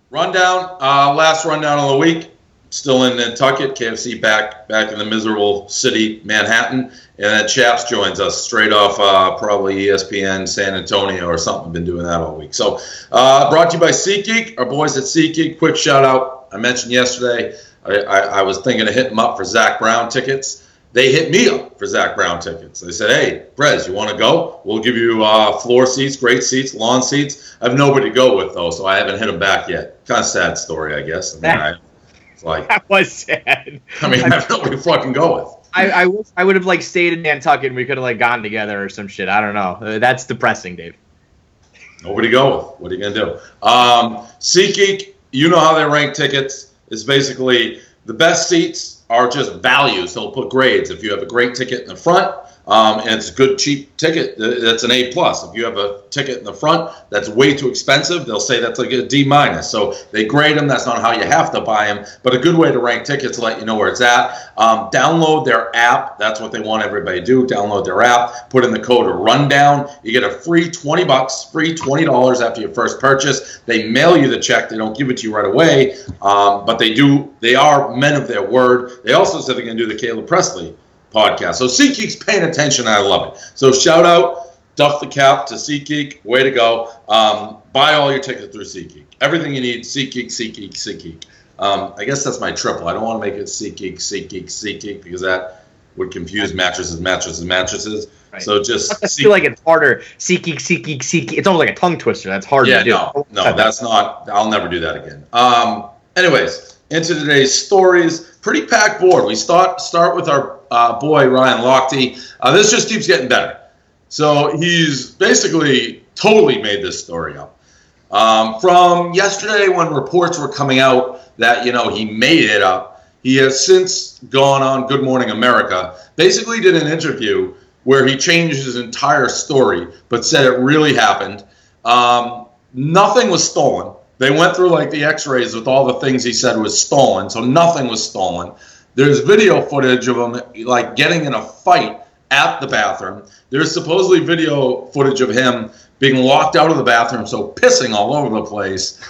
Rundown, last rundown of the week. Still in Nantucket, KFC back in the miserable city, Manhattan. And then Chaps joins us straight off probably ESPN San Antonio or something. Been doing that all week. So brought to you by SeatGeek, our boys at SeatGeek. Quick shout out. I mentioned yesterday I was thinking of hitting them up for Zach Brown tickets. They hit me up for Zach Brown tickets. They said, hey, Brez, you want to go? We'll give you floor seats, great seats, lawn seats. I have nobody to go with, though, so I haven't hit them back yet. Kind of sad story, I guess. It's like, that was sad. I have nobody to fucking go with. I would have, stayed in Nantucket and we could have, gone together or some shit. I don't know. That's depressing, Dave. Nobody to go with. What are you going to do? SeatGeek, you know how they rank tickets. It's basically the best seats are just values. They'll put grades. If you have a great ticket in the front, and it's a good, cheap ticket, that's an A+. If you have a ticket in the front that's way too expensive, they'll say that's like a D-. So they grade them. That's not how you have to buy them, but a good way to rank tickets to let you know where it's at. Download their app. That's what they want everybody to do. Download their app. Put in the code RUNDOWN. You get a free $20, free $20 after your first purchase. They mail you the check. They don't give it to you right away, but they do. They are men of their word. They also said they're going to do the Caleb Presley podcast. So SeatGeek's paying attention. I love it. So shout out, Duff the Cap to SeatGeek. Way to go. Buy all your tickets through SeatGeek. Everything you need, SeatGeek, SeatGeek, SeatGeek. I guess that's my triple. I don't want to make it SeatGeek, SeatGeek, SeatGeek because that would confuse mattresses. Right. So just I feel like it's harder. SeatGeek, SeatGeek, SeatGeek. It's almost like a tongue twister. That's hard to do. No, that's not. I'll never do that again. Anyways, into today's stories. Pretty packed board. We start with our boy Ryan Lochte. This just keeps getting better. So he's basically totally made this story up. From yesterday when reports were coming out that, he made it up, he has since gone on Good Morning America, basically did an interview where he changed his entire story, but said it really happened. Nothing was stolen. They went through the x-rays with all the things he said was stolen, so nothing was stolen. There's video footage of him getting in a fight at the bathroom. There's supposedly video footage of him being locked out of the bathroom, so pissing all over the place.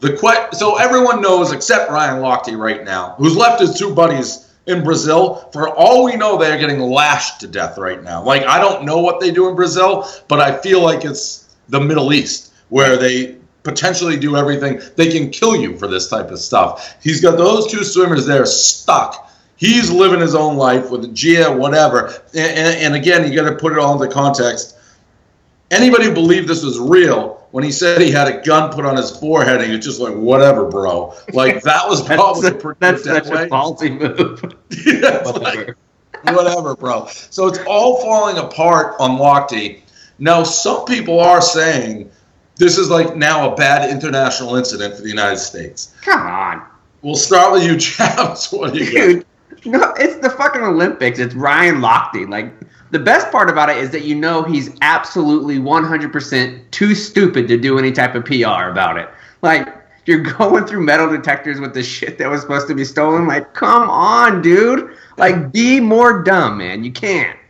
So everyone knows except Ryan Lochte right now, who's left his two buddies in Brazil. For all we know, they're getting lashed to death right now. I don't know what they do in Brazil, but I feel like it's the Middle East where they potentially do everything. They can kill you for this type of stuff. He's got those two swimmers there stuck. He's living his own life with Gia, whatever. And again, you got to put it all into context. Anybody who believed this was real, when he said he had a gun put on his forehead, he was just like, whatever, bro. That was probably that's such a ballsy move. Yeah, whatever, bro. So it's all falling apart on Lochte. Now, some people are saying this is now a bad international incident for the United States. Come on. We'll start with you, Chaps. What do you Dude, no, it's the fucking Olympics. It's Ryan Lochte. The best part about it is that he's absolutely 100% too stupid to do any type of PR about it. You're going through metal detectors with the shit that was supposed to be stolen. Come on, dude. Be more dumb, man. You can't.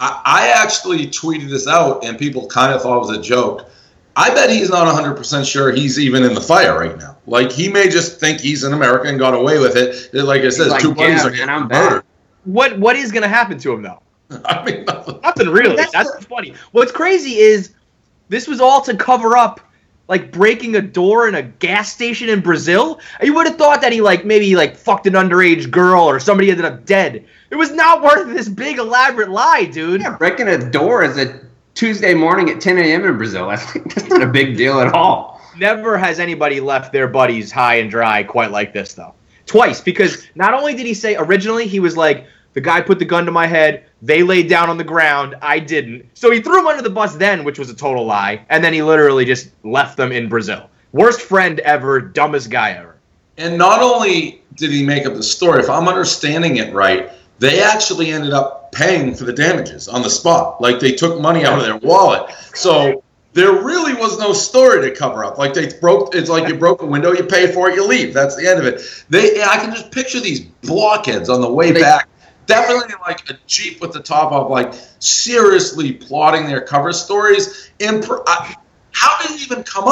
I actually tweeted this out, and people kind of thought it was a joke. I bet he's not 100% sure he's even in the fire right now. He may just think he's in America and got away with it. Like I said, two buddies are getting murdered. What is going to happen to him, though? I mean, nothing really. That's funny. What's crazy is this was all to cover up, breaking a door in a gas station in Brazil. You would have thought that he, maybe fucked an underage girl or somebody ended up dead. It was not worth this big, elaborate lie, dude. Yeah, breaking a door is a Tuesday morning at 10 a.m. in Brazil. That's not a big deal at all. Never has anybody left their buddies high and dry quite like this, though. Twice, because not only did he say originally he was the guy put the gun to my head, they laid down on the ground, I didn't. So he threw him under the bus then, which was a total lie, and then he literally just left them in Brazil. Worst friend ever, dumbest guy ever. And not only did he make up the story, if I'm understanding it right, they actually ended up paying for the damages on the spot. They took money out of their wallet. So there really was no story to cover up. It's you broke a window, you pay for it, you leave. That's the end of it. I can just picture these blockheads on the way back. Definitely a Jeep with the top off, seriously plotting their cover stories. How did it even come up?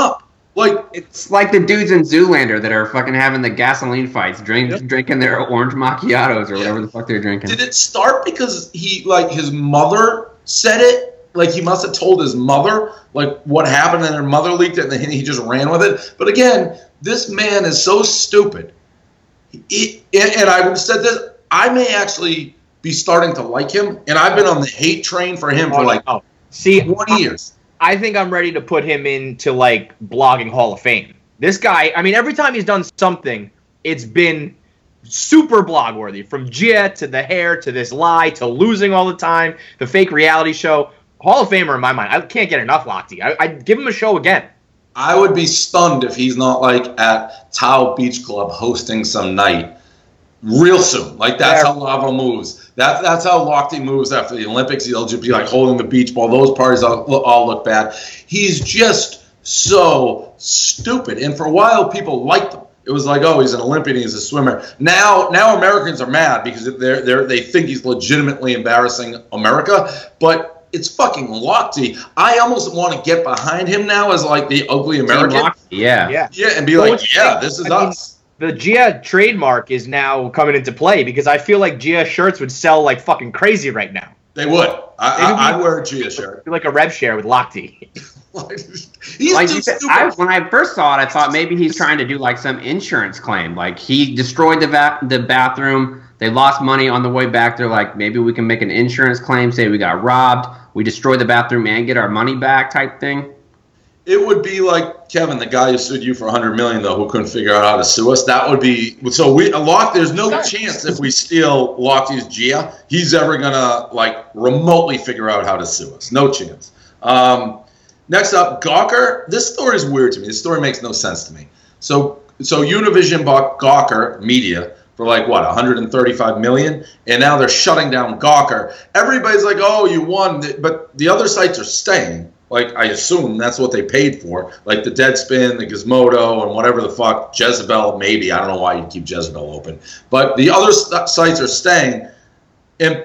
Like, It's like the dudes in Zoolander that are fucking having the gasoline fights, drinking their orange macchiatos or whatever the fuck they're drinking. did it start because his mother said it? Like, he must have told his mother, like, what happened, and their mother leaked it, and then he just ran with it. But again, this man is so stupid. And I've said this, I may actually be starting to like him, and I've been on the hate train for him for 20 years. I think I'm ready to put him into, like, blogging Hall of Fame. This guy, I mean, every time he's done something, it's been super blog worthy. From Gia to the hair to this lie to losing all the time, the fake reality show. Hall of Famer in my mind. I can't get enough Lochte. I'd give him a show again. I would be stunned if he's not, like, at Tao Beach Club hosting some night real soon. Like, that's how Lavo moves. That's how Lochte moves after the Olympics. He'll just be, like, holding the beach ball. Those parties all look bad. He's just so stupid. And for a while, people liked him. It was like, oh, he's an Olympian, he's a swimmer. Now Americans are mad because they think he's legitimately embarrassing America. But it's fucking Lochte. I almost want to get behind him now as, like, the ugly American. Yeah, and be this is us. The Gia trademark is now coming into play because I feel like Gia shirts would sell like fucking crazy right now. They would. I'd wear a Gia shirt. Like a rev share with Lochte. When I first saw it, I thought maybe he's trying to do like some insurance claim. Like he destroyed the bathroom. They lost money on the way back. They're like, maybe we can make an insurance claim, say we got robbed, we destroyed the bathroom and get our money back type thing. It would be like Kevin, the guy who sued you for $100 million, though, who couldn't figure out how to sue us. That would be so. There's no chance if we steal Lochte's Gia, he's ever gonna like remotely figure out how to sue us. No chance. Next up, Gawker. This story is weird to me. This story makes no sense to me. So Univision bought Gawker Media for like what, $135 million, and now they're shutting down Gawker. Everybody's like, oh, you won, but the other sites are staying. Like, I assume that's what they paid for. Like the Deadspin, the Gizmodo, and whatever the fuck. Jezebel, maybe. I don't know why you keep Jezebel open. But the other sites are staying. And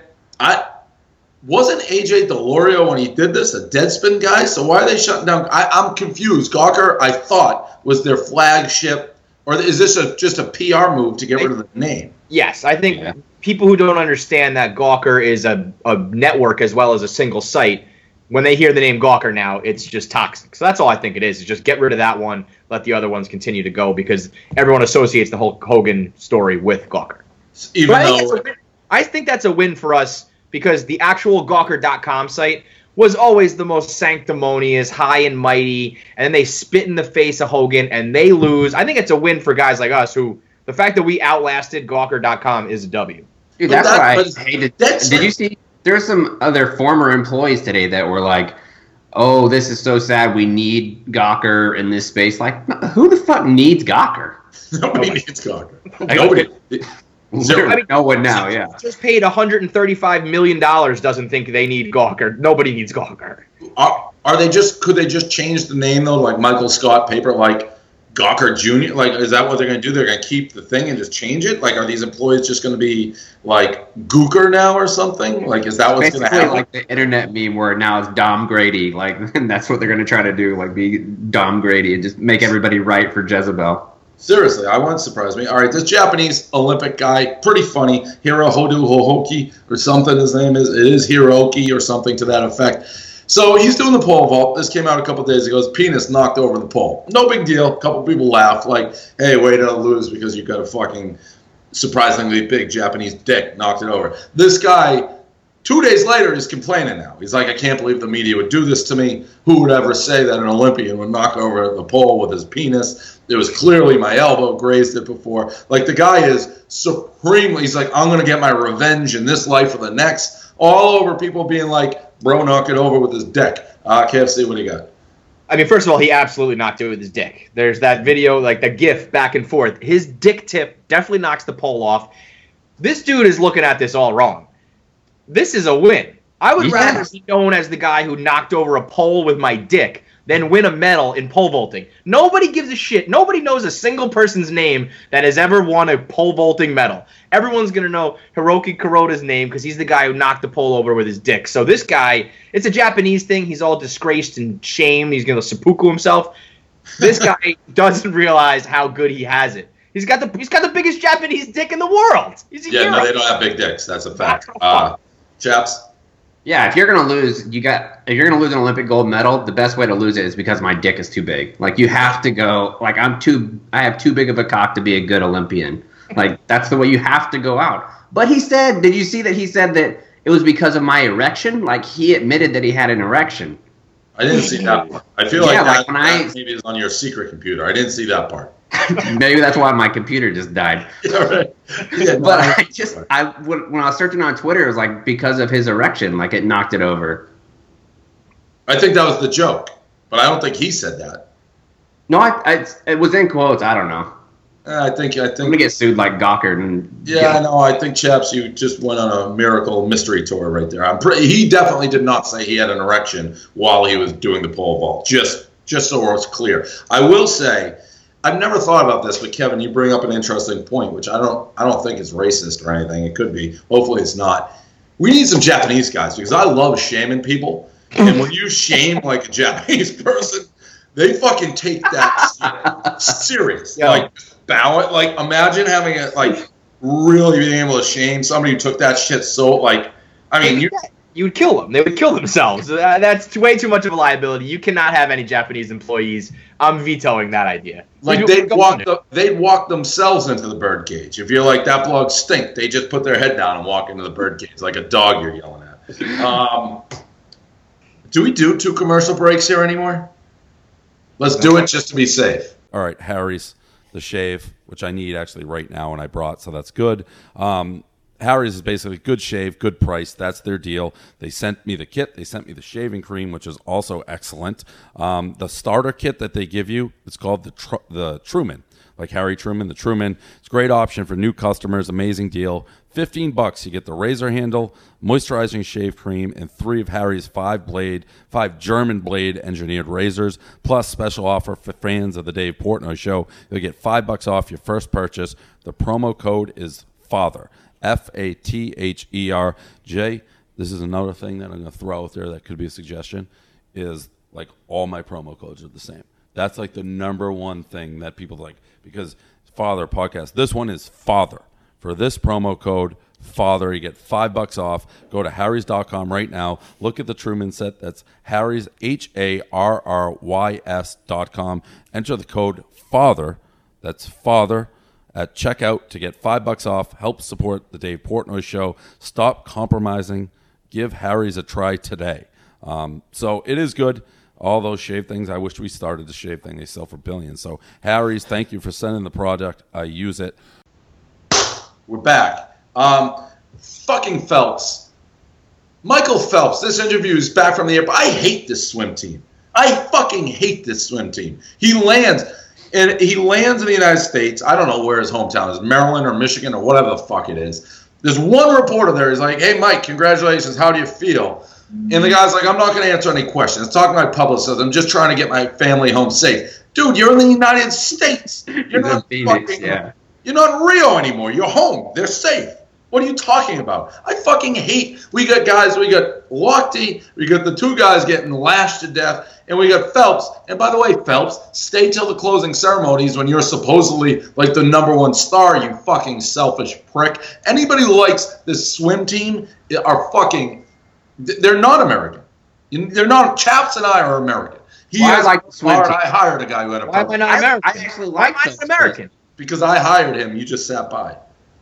wasn't AJ Delorio, when he did this, a Deadspin guy? So why are they shutting down? I'm confused. Gawker, I thought, was their flagship. Or is this just a PR move to get rid of the name? Yes, I think people who don't understand that Gawker is a network as well as a single site, when they hear the name Gawker now, it's just toxic. So that's all I think it is just get rid of that one, let the other ones continue to go, because everyone associates the Hulk Hogan story with Gawker. I think that's a win for us, because the actual Gawker.com site was always the most sanctimonious, high and mighty, and then they spit in the face of Hogan, and they lose. I think it's a win for guys like us, who the fact that we outlasted Gawker.com is a W. Dude, that's why I hated. Did you see? There's some other former employees today that were like, oh, this is so sad. We need Gawker in this space. Like, who the fuck needs Gawker? Nobody needs Gawker. Nobody. No one now, yeah. Just paid $135 million doesn't think they need Gawker. Nobody needs Gawker. Could they just change the name, though, like Michael Scott Paper, like Gawker Jr.? Like, is that what they're going to do? They're going to keep the thing and just change it? Like, are these employees just going to be, like, Gooker now or something? Like, is that what's going to happen? Like the internet meme where now it's Dom Grady. Like, and that's what they're going to try to do, like, be Dom Grady and just make everybody right for Jezebel. Seriously, I wouldn't surprise me. All right, this Japanese Olympic guy, pretty funny. Hirohodu Hohoki or something his name is. It is Hiroki or something to that effect. So he's doing the pole vault. This came out a couple days ago. His penis knocked over the pole. No big deal. A couple people laughed like, hey, way to lose because you got a fucking surprisingly big Japanese dick knocked it over. This guy, 2 days later, is complaining now. He's like, I can't believe the media would do this to me. Who would ever say that an Olympian would knock over the pole with his penis? It was clearly my elbow grazed it before. Like, the guy is supremely, he's like, I'm going to get my revenge in this life or the next. All over people being like, bro, knock it over with his dick. KFC, what do you got? I mean, first of all, he absolutely knocked it with his dick. There's that video, like the GIF back and forth. His dick tip definitely knocks the pole off. This dude is looking at this all wrong. This is a win. I would rather be known as the guy who knocked over a pole with my dick than win a medal in pole vaulting. Nobody gives a shit. Nobody knows a single person's name that has ever won a pole vaulting medal. Everyone's going to know Hiroki Kuroda's name because he's the guy who knocked the pole over with his dick. So this guy, it's a Japanese thing. He's all disgraced and shamed. He's going to seppuku himself. This guy doesn't realize how good he has it. He's got the biggest Japanese dick in the world. He's a hero. No, they don't have big dicks. That's a fact. Chaps. Yeah, if you're gonna lose an Olympic gold medal, the best way to lose it is because my dick is too big. Like you have to go. Like I have too big of a cock to be a good Olympian. Like that's the way you have to go out. But he said, did you see that he said that it was because of my erection? Like he admitted that he had an erection. I didn't see that part. I feel that maybe is on your secret computer. I didn't see that part. Maybe that's why my computer just died. Yeah, right. But when I was searching on Twitter, it was like because of his erection, like it knocked it over. I think that was the joke, but I don't think he said that. No, it was in quotes. I don't know. I think I'm gonna get sued like Gawker. I know. I think Chaps, you just went on a miracle mystery tour right there. He definitely did not say he had an erection while he was doing the pole vault. Just so it's clear. I will say, I've never thought about this, but Kevin, you bring up an interesting point, which I don't think is racist or anything. It could be. Hopefully, it's not. We need some Japanese guys because I love shaming people, and when you shame like a Japanese person, they fucking take that serious. Yeah. Like bow it. Like imagine having it like really being able to shame somebody who took that shit so like. I mean, you would kill them. They would kill themselves. That's way too much of a liability. You cannot have any Japanese employees. I'm vetoing that idea. Like they'd walk themselves into the birdcage. If you're like that blog stink, they just put their head down and walk into the birdcage like a dog you're yelling at. Do we do 2 commercial breaks here anymore? Let's do it just to be safe. All right, Harry's the shave, which I need actually right now, and I brought, so that's good. Harry's is basically good shave, good price. That's their deal. They sent me the kit. They sent me the shaving cream, which is also excellent. The starter kit that they give you, it's called the Truman, like Harry Truman, the Truman. It's a great option for new customers. Amazing deal. $15. You get the razor handle, moisturizing shave cream, and 3 of Harry's 5 German blade engineered razors. Plus, special offer for fans of the Dave Portnoy Show. You'll get $5 off your first purchase. The promo code is FATHER. FATHER. Jay, this is another thing that I'm going to throw out there that could be a suggestion, is like all my promo codes are the same. That's like the number one thing that people like, because Father podcast, this one is FATHER. For this promo code, FATHER, you get $5 off. Go to harrys.com right now. Look at the Truman set. That's Harry's, HARRYS.com. Enter the code FATHER. That's FATHER at checkout to get $5 off. Help support the Dave Portnoy Show. Stop compromising. Give Harry's a try today. So it is good. All those shave things, I wish we started the shave thing. They sell for billions. So Harry's, thank you for sending the product. I use it. We're back. Fucking Phelps. Michael Phelps, this interview is back from the airport. I hate this swim team. I fucking hate this swim team. He lands in the United States. I don't know where his hometown is, Maryland or Michigan or whatever the fuck it is. There's one reporter there. He's like, hey, Mike, congratulations. How do you feel? And the guy's like, I'm not going to answer any questions. Talking to my publicist. I'm just trying to get my family home safe. Dude, you're in the United States. You're not Phoenix, You're not in Rio anymore. You're home. They're safe. What are you talking about? I fucking hate. We got Lochte, we got the 2 guys getting lashed to death, and we got Phelps. And by the way, Phelps, stay till the closing ceremonies when you're supposedly like the #1 star, you fucking selfish prick. Anybody who likes this swim team are fucking, they're not American. They're not. Chaps and I are American. I like the swim team. I hired a guy who had a Why am I not American? I actually like Why am I American? Because I hired him. You just sat by.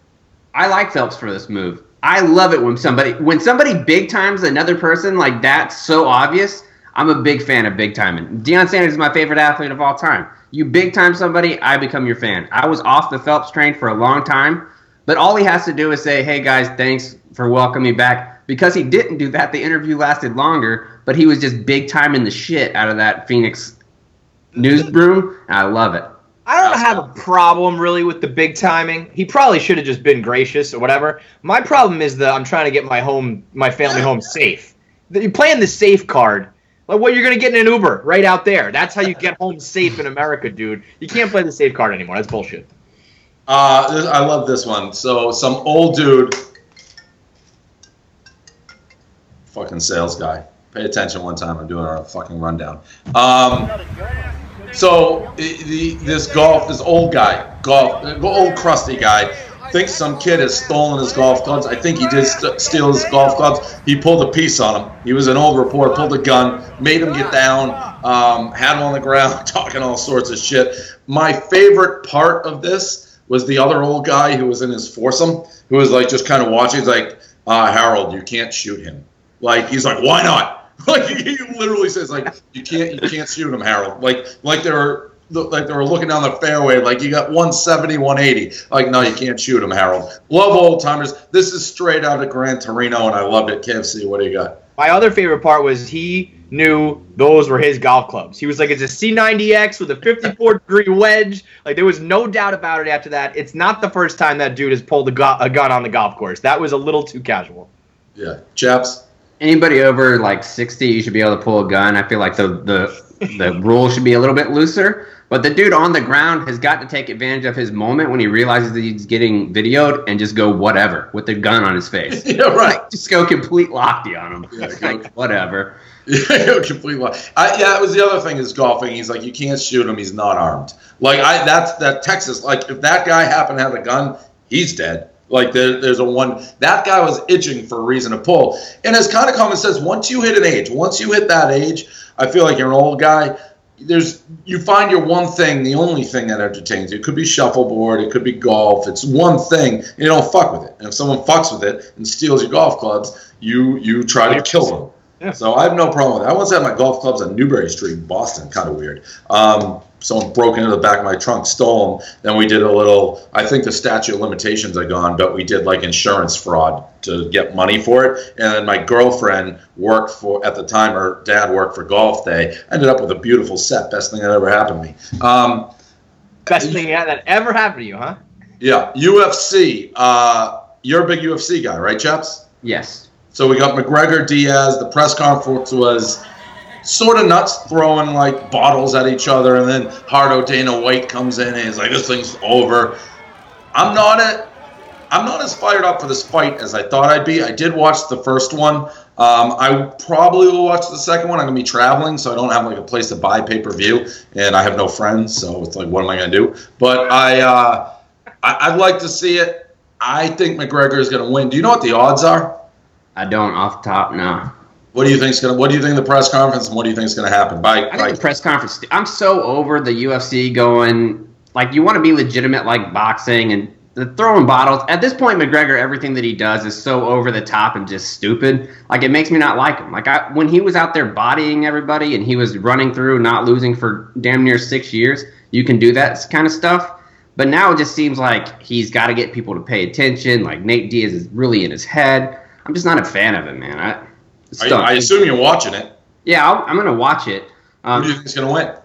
I like Phelps for this move. I love it when somebody big times another person like that's so obvious. I'm a big fan of big timing. Deion Sanders is my favorite athlete of all time. You big time somebody, I become your fan. I was off the Phelps train for a long time, but all he has to do is say, hey guys, thanks for welcoming me back. Because he didn't do that, the interview lasted longer, but he was just big timing the shit out of that Phoenix newsroom. And I love it. I don't have a problem really with the big timing. He probably should have just been gracious or whatever. My problem is that I'm trying to get my family home safe. You're playing the safe card. Like, what, you're going to get in an Uber right out there. That's how you get home safe in America, dude. You can't play the safe card anymore. That's bullshit. I love this one. So some old dude, fucking sales guy. Pay attention one time. I'm doing a fucking rundown. So this old crusty guy, thinks some kid has stolen his golf clubs. I think he did steal his golf clubs. He pulled a piece on him. He was an old reporter, pulled a gun, made him get down, had him on the ground, talking all sorts of shit. My favorite part of this was the other old guy who was in his foursome, who was like just kind of watching. He's like, Harold, you can't shoot him. Like, he's like, why not? Like, he literally says, like, you can't shoot him, Harold. Like they were looking down the fairway, like, you got 170, 180. Like, no, you can't shoot him, Harold. Love old timers. This is straight out of Gran Torino, and I loved it. KFC, what do you got? My other favorite part was he knew those were his golf clubs. He was like, it's a C90X with a 54-degree wedge. Like, there was no doubt about it after that. It's not the first time that dude has pulled a gun on the golf course. That was a little too casual. Yeah. Chaps? Anybody over like 60, you should be able to pull a gun. I feel like the rule should be a little bit looser. But the dude on the ground has got to take advantage of his moment when he realizes that he's getting videoed and just go whatever with the gun on his face. Yeah, right. Like, just go complete lofty on him. Yeah, like, whatever. Yeah, completely. Yeah, it was the other thing is golfing. He's like, you can't shoot him. He's not armed. Like, that Texas. Like, if that guy happened to have a gun, he's dead. Like, there's a one. That guy was itching for a reason to pull. And as kind of common sense, once you hit that age, I feel like you're an old guy. You find your one thing, the only thing that entertains you. It could be shuffleboard, it could be golf. It's one thing, and you don't fuck with it. And if someone fucks with it and steals your golf clubs, you try to kill them. Yeah. So I have no problem with that. I once had my golf clubs on Newbury Street in Boston. Kind of weird. Someone broke into the back of my trunk, stole them. Then we did a little, I think the statute of limitations are gone, but we did like insurance fraud to get money for it. And then my girlfriend worked for, at the time, her dad worked for Golf Day. I ended up with a beautiful set. Best thing that ever happened to me. Best thing that ever happened to you, huh? Yeah. UFC. You're a big UFC guy, right, Chaps? Yes. So we got McGregor, Diaz. The press conference was sort of nuts, throwing like bottles at each other, and then Hardo Dana White comes in and he's like, "This thing's over." I'm not as fired up for this fight as I thought I'd be. I did watch the first one. I probably will watch the second one. I'm gonna be traveling, so I don't have like a place to buy pay-per-view, and I have no friends, so it's like, what am I gonna do? But I'd like to see it. I think McGregor is gonna win. Do you know what the odds are? I don't off the top, no. What do you think of the press conference, and what do you think is going to happen? I think the press conference, I'm so over the UFC going, like, you want to be legitimate like boxing and the throwing bottles. At this point, McGregor, everything that he does is so over the top and just stupid. Like, it makes me not like him. Like, when he was out there bodying everybody and he was running through, not losing for damn near 6 years, you can do that kind of stuff. But now it just seems like he's got to get people to pay attention. Like, Nate Diaz is really in his head. I'm just not a fan of it, man. I assume you're watching it. Yeah, I'm going to watch it. Who do you think is going to win?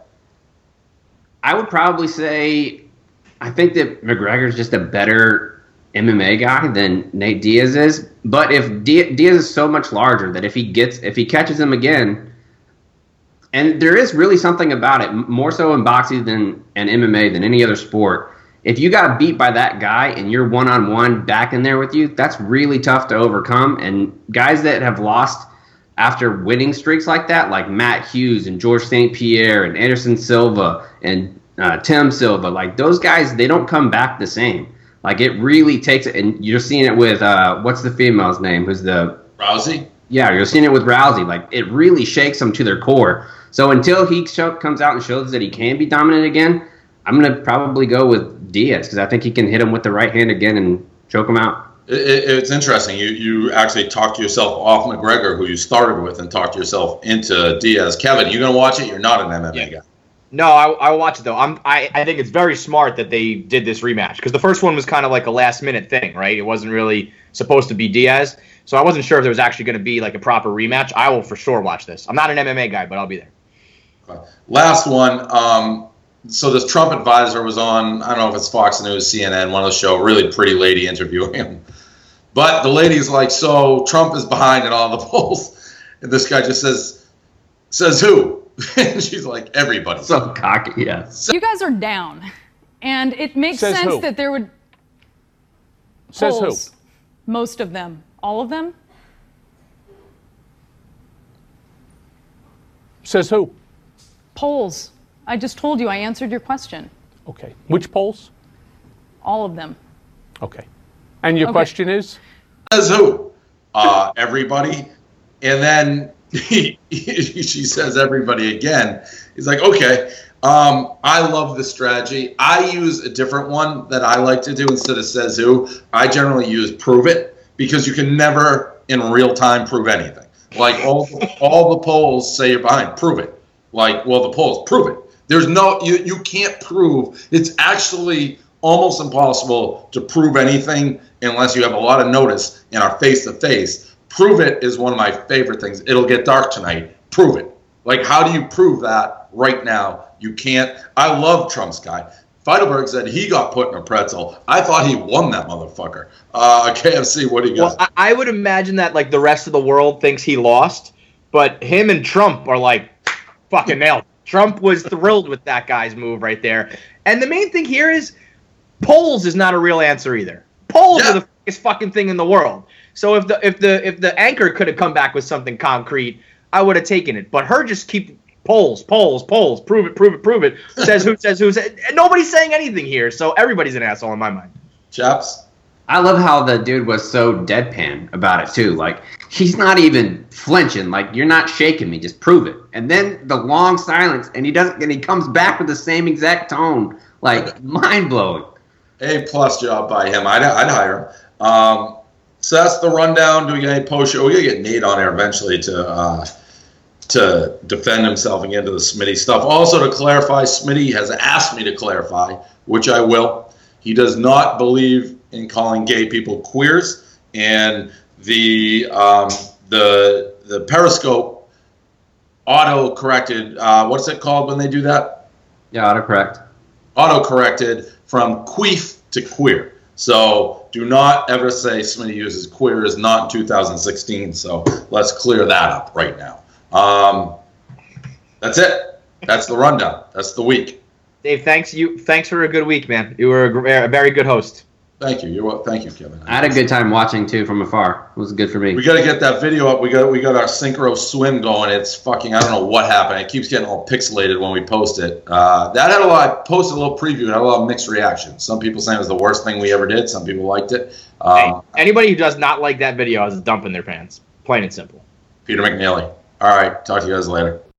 I would probably say I think that McGregor's just a better MMA guy than Nate Diaz is. But if Diaz is so much larger that if he catches him again, and there is really something about it, more so in boxing and MMA than any other sport. If you got beat by that guy and you're one-on-one back in there with you, that's really tough to overcome. And guys that have lost after winning streaks like that, like Matt Hughes and George St. Pierre and Anderson Silva and Tim Silva, like those guys, they don't come back the same. Like it really takes it, and you're seeing it with what's the female's name? Who's the Rousey? Yeah, you're seeing it with Rousey. Like it really shakes them to their core. So until he comes out and shows that he can be dominant again, I'm going to probably go with Diaz because I think he can hit him with the right hand again and choke him out. It's interesting. You actually talked yourself off McGregor, who you started with, and talked yourself into Diaz. Kevin, you going to watch it? You're not an MMA guy. No, I'll watch it, though. I think it's very smart that they did this rematch because the first one was kind of like a last-minute thing, right? It wasn't really supposed to be Diaz. So I wasn't sure if there was actually going to be like a proper rematch. I will for sure watch this. I'm not an MMA guy, but I'll be there. Okay. Last one. So this Trump advisor was on, I don't know if it's Fox News, CNN, one of the show, really pretty lady interviewing him. But the lady's like, so Trump is behind in all the polls. And this guy just says who? And she's like, everybody. So cocky, yeah. You guys are down. And it makes sense that there would... Says polls, who? most of them. All of them? Says who? Polls. I just told you I answered your question. Okay. Which polls? All of them. Okay. And your question is? Says who? Everybody. And then she says everybody again. He's like, okay. I love the strategy. I use a different one that I like to do instead of says who. I generally use prove it, because you can never in real time prove anything. Like all the polls say you're behind. Prove it. Like, well, the polls prove it. There's no, you can't prove. It's actually almost impossible to prove anything unless you have a lot of notice and are face to face. Prove it is one of my favorite things. It'll get dark tonight. Prove it. Like, how do you prove that right now? You can't. I love Trump's guy. Feidelberg said he got put in a pretzel. I thought he won that motherfucker. KFC, what do you got? Well, I would imagine that like the rest of the world thinks he lost, but him and Trump are like fucking nailed. Trump was thrilled with that guy's move right there. And the main thing here is polls is not a real answer either. Polls are the biggest fucking thing in the world. So if the anchor could have come back with something concrete, I would have taken it. But her just keep polls, prove it. Says who. Nobody's saying anything here, so everybody's an asshole in my mind. Chaps? I love how the dude was so deadpan about it too. Like, he's not even flinching. Like, you're not shaking me. Just prove it. And then the long silence, and he comes back with the same exact tone. Like, mind blowing. A+ job by him. I'd hire him. So that's the rundown. Do we get any post show? We're gonna get Nate on air eventually to defend himself and get into the Smitty stuff. Also, to clarify, Smitty has asked me to clarify, which I will. He does not believe in calling gay people queers, and the Periscope auto-corrected, what's it called when they do that? Yeah, autocorrect. Auto-corrected from queef to queer. So do not ever say Smitty uses queer is not in 2016, so let's clear that up right now. That's it. That's the rundown. That's the week. Dave, thanks for a good week, man. You were a very good host. Thank you. Thank you, Kevin. I had a good time watching too from afar. It was good for me. We got to get that video up. We got our synchro swim going. It's fucking. I don't know what happened. It keeps getting all pixelated when we post it. That had a lot. I posted a little preview. It had a lot of mixed reactions. Some people saying it was the worst thing we ever did. Some people liked it. Anybody who does not like that video is dumping their pants. Plain and simple. Peter McNeely. All right. Talk to you guys later.